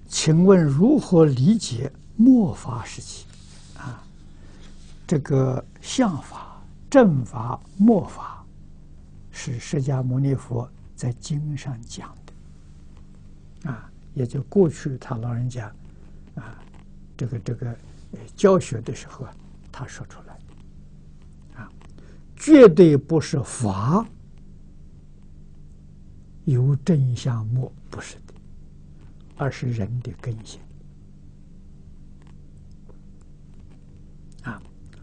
请问如何理解末法时期？啊，这个相法、正法、末法，是释迦牟尼佛在经上讲的，啊，也就过去他老人家，啊，这个教学的时候啊，他说出来，啊，绝对不是法有正相末，不是的，而是人的根性。啊，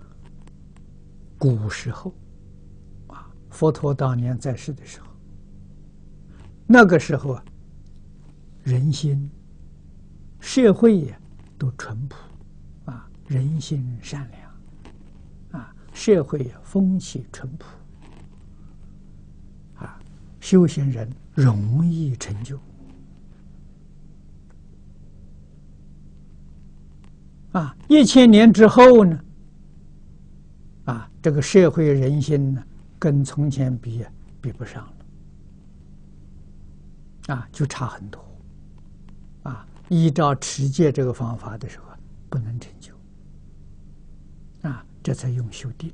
古时候，啊，佛陀当年在世的时候，那个时候啊，人心、社会也都淳朴，啊，人心善良，啊，社会也风气淳朴，啊，修行人容易成就。啊，1000年之后呢？啊，这个社会人心呢，跟从前比不上了，啊，就差很多，啊，依照持戒这个方法的时候，不能成就，啊，这才用修定，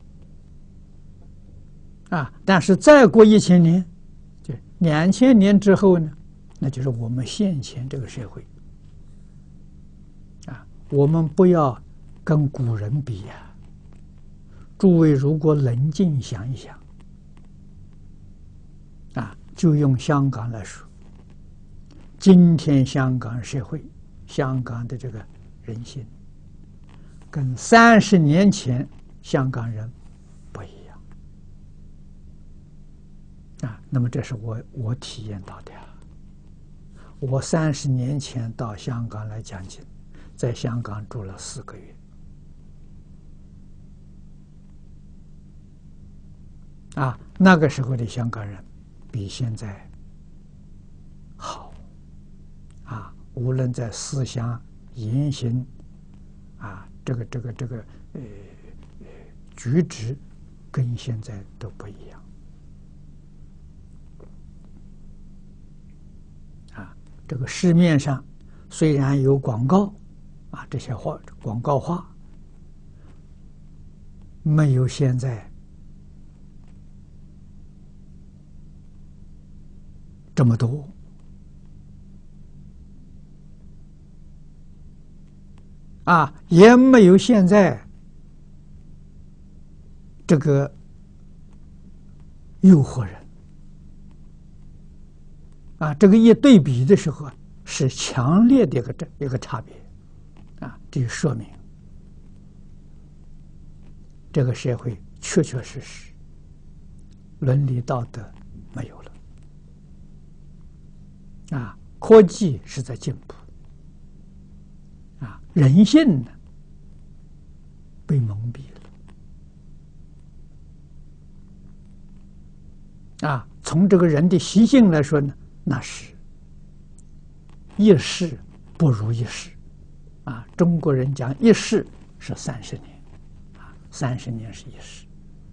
啊，但是再过1000年，就2000年之后呢，那就是我们现前这个社会，啊，我们不要跟古人比呀。诸位如果冷静想一想，啊，就用香港来说，今天香港社会、香港的这个人心，跟30年前香港人不一样，啊，那么这是我体验到的。我30年前到香港来讲经，在香港住了4个月。啊，那个时候的香港人比现在好，啊，无论在思想、言行，啊，这个举止，跟现在都不一样。啊，这个市面上虽然有广告，啊，这些广告话，没有现在这么多，啊，也没有现在这个诱惑人，啊，这个一对比的时候是强烈的一个差别，啊，这就说明这个社会确确实实伦理道德没有了。啊，科技是在进步，啊，人性呢被蒙蔽了，啊，从这个人的习性来说呢，那是一世不如一世，啊，中国人讲一世是30年，啊，30年是一世。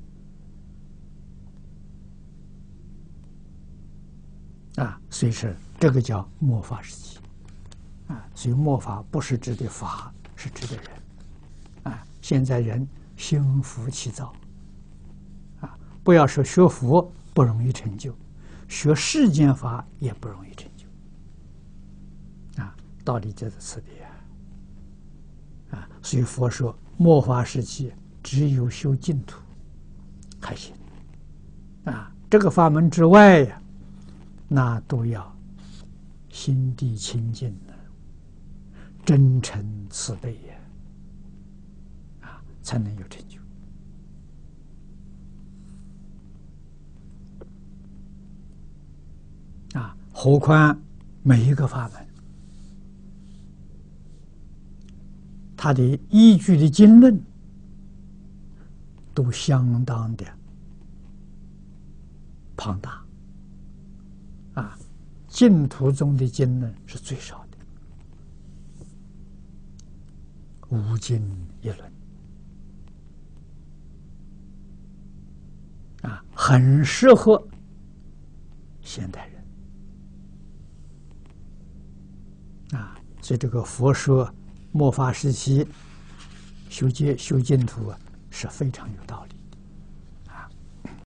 啊，所以说这个叫末法时期，啊，所以末法不是指的法，是指的人，啊，现在人心浮气躁，啊，不要说学佛不容易成就，学世间法也不容易成就，啊，道理就在此地啊，所以佛说末法时期只有修净土还行，啊，这个法门之外呀。那都要心地清净的，真诚慈悲呀，啊，才能有成就。啊，何况每一个法门，它的依据的经论都相当的庞大。啊，净土中的经论是最少的，5经1论，啊，很适合现代人，啊， 所以这个佛说末法时期修净土是非常有道理。